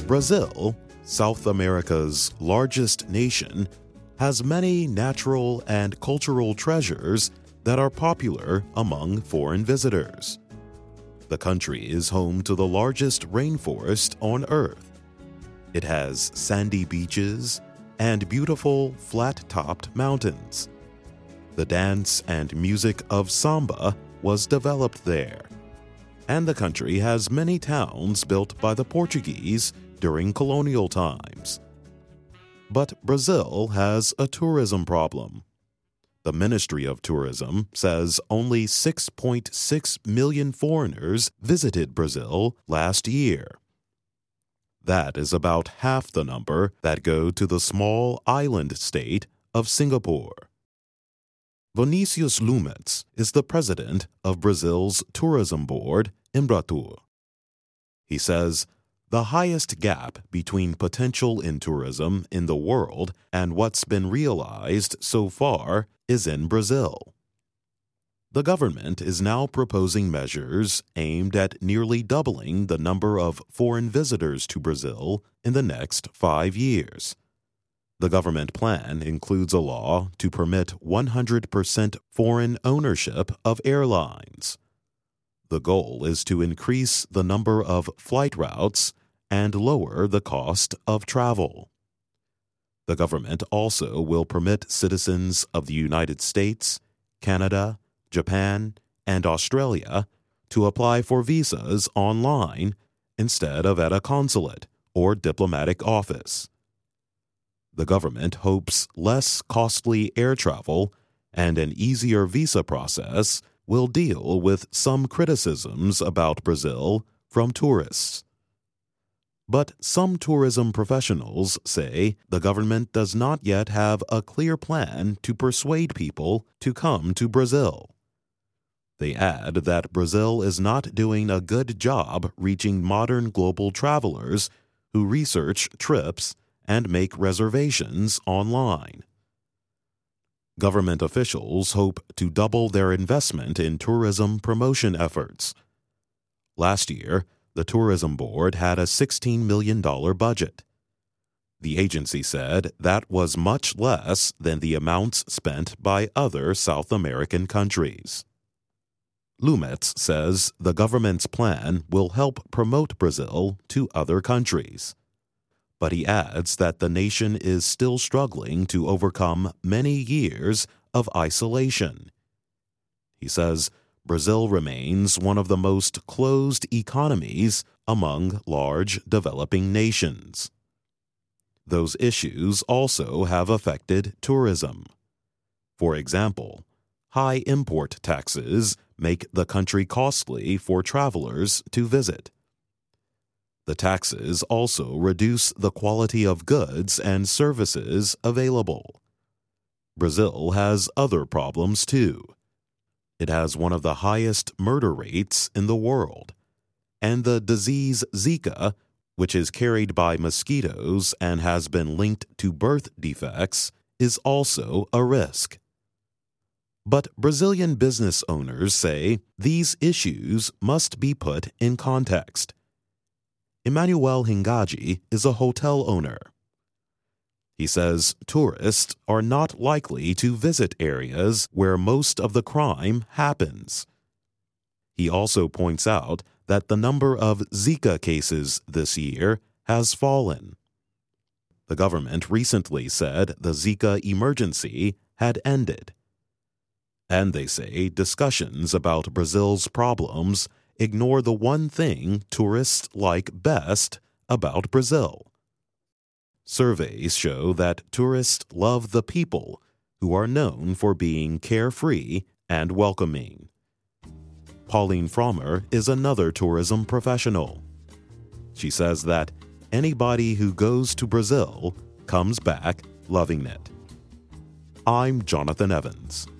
Brazil, South America's largest nation, has many natural and cultural treasures that are popular among foreign visitors. The country is home to the largest rainforest on Earth. It has sandy beaches and beautiful flat-topped mountains. The dance and music of samba was developed there, and the country has many towns built by the Portuguese during colonial times. But Brazil has a tourism problem. The Ministry of Tourism says only 6.6 million foreigners visited Brazil last year. That is about half the number that go to the small island state of Singapore. Vinicius Lumetz is the president of Brazil's tourism board, Embratur. He says, the highest gap between potential in tourism in the world and what's been realized so far is in Brazil. The government is now proposing measures aimed at nearly doubling the number of foreign visitors to Brazil in the next 5 years. The government plan includes a law to permit 100% foreign ownership of airlines. The goal is to increase the number of flight routes and lower the cost of travel. The government also will permit citizens of the United States, Canada, Japan, and Australia to apply for visas online instead of at a consulate or diplomatic office. The government hopes less costly air travel and an easier visa process will deal with some criticisms about Brazil from tourists. But some tourism professionals say the government does not yet have a clear plan to persuade people to come to Brazil. They add that Brazil is not doing a good job reaching modern global travelers who research trips and make reservations online. Government officials hope to double their investment in tourism promotion efforts. Last year, the Tourism Board had a $16 million budget. The agency said that was much less than the amounts spent by other South American countries. Lumetz says the government's plan will help promote Brazil to other countries. But he adds that the nation is still struggling to overcome many years of isolation. He says Brazil remains one of the most closed economies among large developing nations. Those issues also have affected tourism. For example, high import taxes make the country costly for travelers to visit. The taxes also reduce the quality of goods and services available. Brazil has other problems too. It has one of the highest murder rates in the world, and the disease Zika, which is carried by mosquitoes and has been linked to birth defects, is also a risk. But Brazilian business owners say these issues must be put in context. Emmanuel Hingagi is a hotel owner. He says tourists are not likely to visit areas where most of the crime happens. He also points out that the number of Zika cases this year has fallen. The government recently said the Zika emergency had ended. And they say discussions about Brazil's problems ignore the one thing tourists like best about Brazil. Surveys show that tourists love the people, who are known for being carefree and welcoming. Pauline Frommer is another tourism professional. She says that anybody who goes to Brazil comes back loving it. I'm Jonathan Evans.